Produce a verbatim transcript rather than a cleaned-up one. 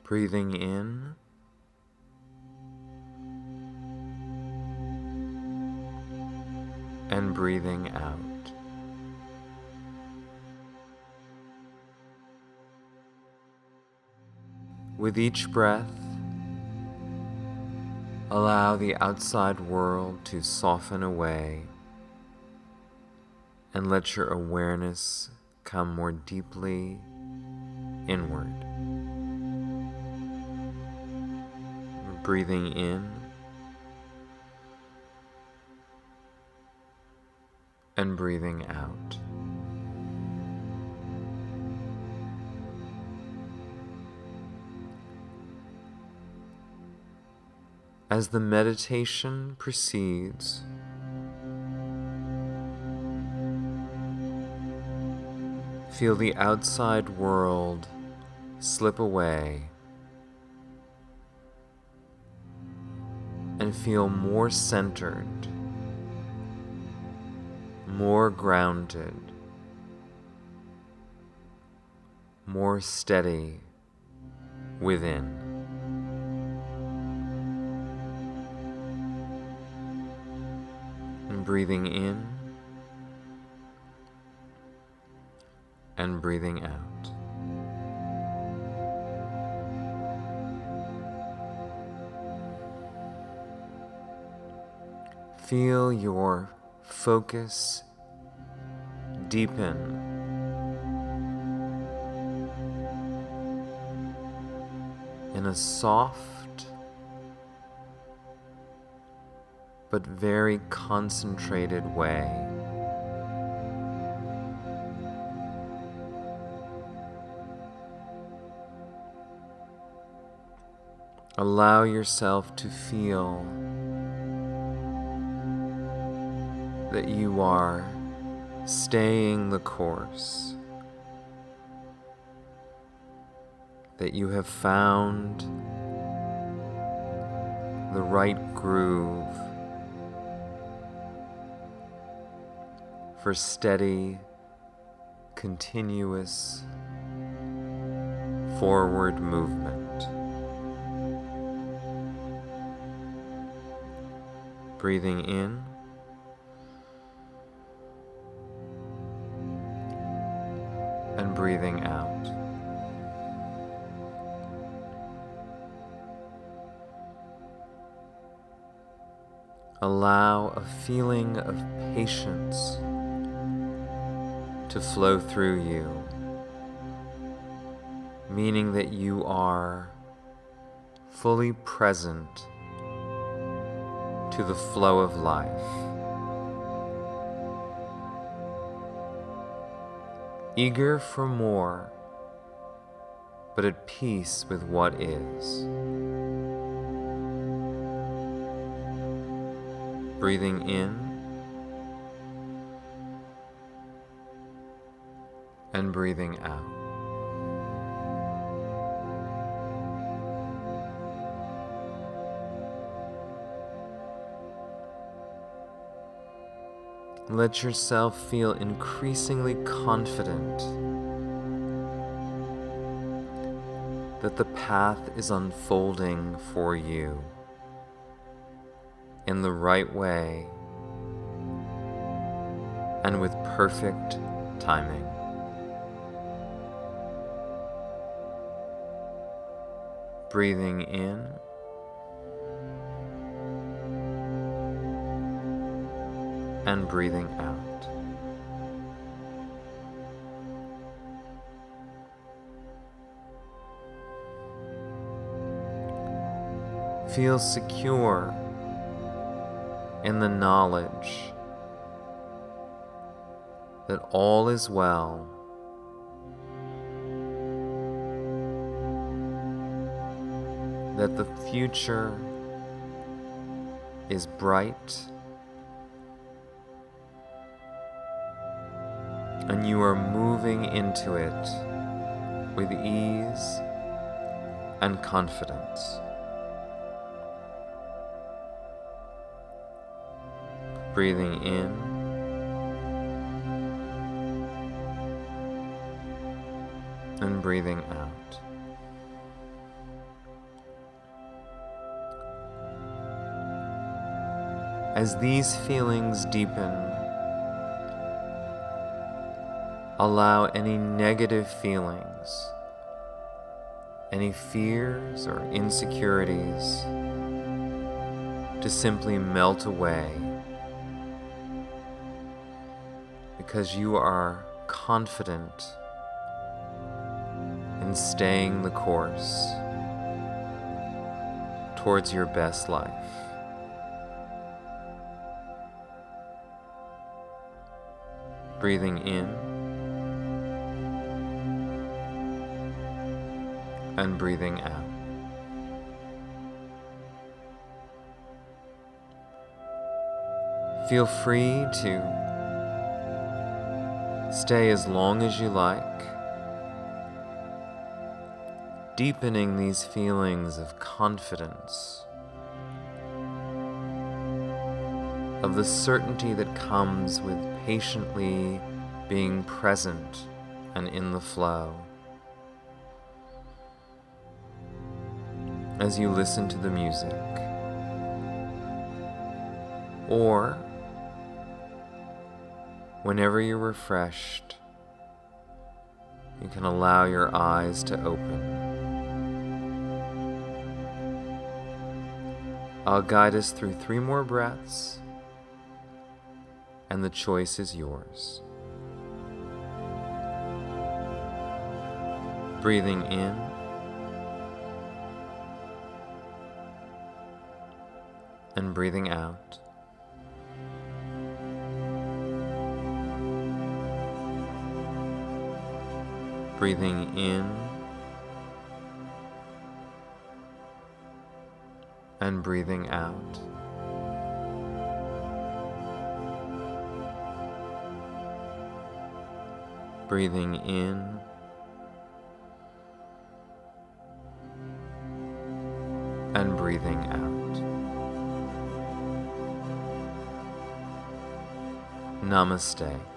Breathing in and breathing out. With each breath, allow the outside world to soften away and let your awareness come more deeply inward. Breathing in and breathing out. As the meditation proceeds, feel the outside world slip away and feel more centered, more grounded, more steady within. And breathing in and breathing out. Feel your focus deepen in a soft but very concentrated way. Allow yourself to feel that you are staying the course, that you have found the right groove for steady, continuous forward movement. Breathing in and breathing out. Allow a feeling of patience to flow through you, meaning that you are fully present to the flow of life. Eager for more, but at peace with what is. Breathing in and breathing out. Let yourself feel increasingly confident that the path is unfolding for you in the right way and with perfect timing. Breathing in and breathing out. Feel secure in the knowledge that all is well, that the future is bright, and you are moving into it with ease and confidence. Breathing in and breathing out. As these feelings deepen, allow any negative feelings, any fears or insecurities to simply melt away, because you are confident in staying the course towards your best life. Breathing in and breathing out. Feel free to stay as long as you like, deepening these feelings of confidence, of the certainty that comes with patiently being present and in the flow. As you listen to the music, or whenever you're refreshed, you can allow your eyes to open. I'll guide us through three more breaths, and the choice is yours. Breathing in and breathing out. Breathing in and breathing out. Breathing in and breathing out. Namaste.